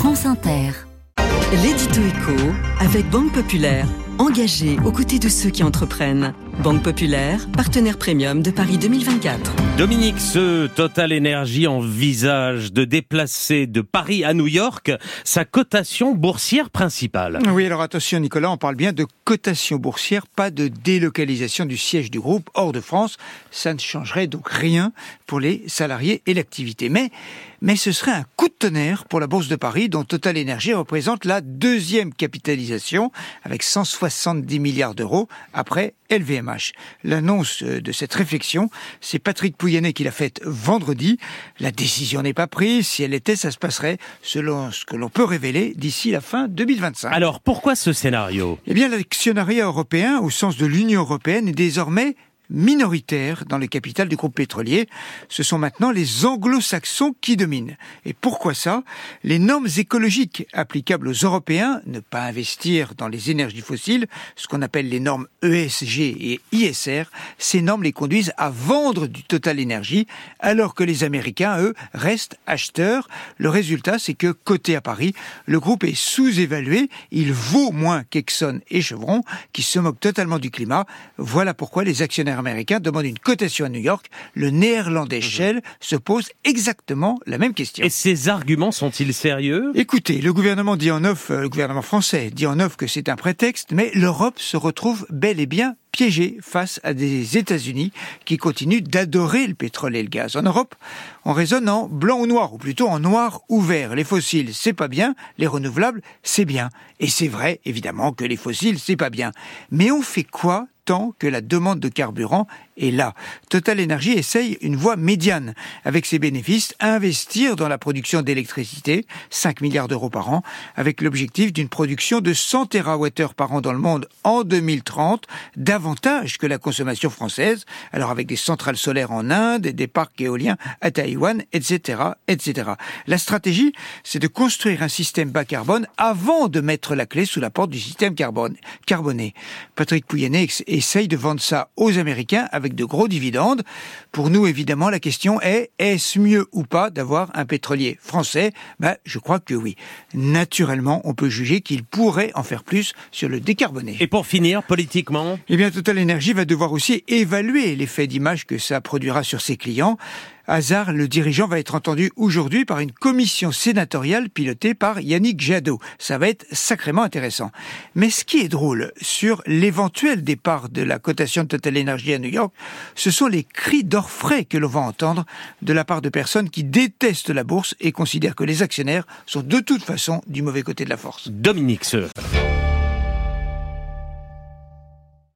France Inter. L'édito éco avec Banque Populaire, engagée aux côtés de ceux qui entreprennent. Banque Populaire, partenaire premium de Paris 2024. Dominique, ce Total Energy envisage de déplacer de Paris à New York sa cotation boursière principale. Oui, alors attention Nicolas, on parle bien de cotation boursière, pas de délocalisation du siège du groupe hors de France. Ça ne changerait donc rien pour les salariés et l'activité. Mais ce serait un coup de tonnerre pour la Bourse de Paris, dont Total Energy représente la deuxième capitalisation, avec 170 milliards d'euros après LVMH. L'annonce de cette réflexion, c'est Patrick Pouyanné qui l'a faite vendredi. La décision n'est pas prise. Si elle était, ça se passerait selon ce que l'on peut révéler d'ici la fin 2025. Alors, pourquoi ce scénario ? Eh bien, l'actionnariat européen, au sens de l'Union européenne, est désormais minoritaire dans le capital du groupe pétrolier. Ce sont maintenant les anglo-saxons qui dominent. Et pourquoi ça ? Les normes écologiques applicables aux Européens, ne pas investir dans les énergies fossiles, ce qu'on appelle les normes ESG et ISR, ces normes les conduisent à vendre du Total Energy, alors que les Américains, eux, restent acheteurs. Le résultat, c'est que, coté à Paris, le groupe est sous-évalué. Il vaut moins qu'Exxon et Chevron, qui se moquent totalement du climat. Voilà pourquoi les actionnaires américain demande une cotation à New York, le néerlandais Shell se pose exactement la même question. Et ces arguments sont-ils sérieux ? Écoutez, le gouvernement français dit en off que c'est un prétexte, mais l'Europe se retrouve bel et bien piégée face à des États-Unis qui continuent d'adorer le pétrole et le gaz. En Europe, on raisonne en blanc ou noir, ou plutôt en noir ou vert. Les fossiles, c'est pas bien, les renouvelables, c'est bien. Et c'est vrai, évidemment, que les fossiles, c'est pas bien. Mais on fait quoi tant que la demande de carburant est là? Total Energy essaye une voie médiane. Avec ses bénéfices, investir dans la production d'électricité, 5 milliards d'euros par an, avec l'objectif d'une production de 100 TWh par an dans le monde en 2030, davantage que la consommation française, alors avec des centrales solaires en Inde, et des parcs éoliens à Taïwan, etc., etc. La stratégie, c'est de construire un système bas carbone avant de mettre la clé sous la porte du système carboné. Patrick Pouyanné essaye de vendre ça aux Américains avec de gros dividendes. Pour nous, évidemment, la question est, est-ce mieux ou pas d'avoir un pétrolier français ? Je crois que oui. Naturellement, on peut juger qu'il pourrait en faire plus sur le décarboné. Et pour finir, politiquement ? Eh bien, Total Energy va devoir aussi évaluer l'effet d'image que ça produira sur ses clients. Hazard, le dirigeant, va être entendu aujourd'hui par une commission sénatoriale pilotée par Yannick Jadot. Ça va être sacrément intéressant. Mais ce qui est drôle sur l'éventuel départ de la cotation de Total Energy à New York, ce sont les cris d'orfraie que l'on va entendre de la part de personnes qui détestent la bourse et considèrent que les actionnaires sont de toute façon du mauvais côté de la force. Dominique Seux.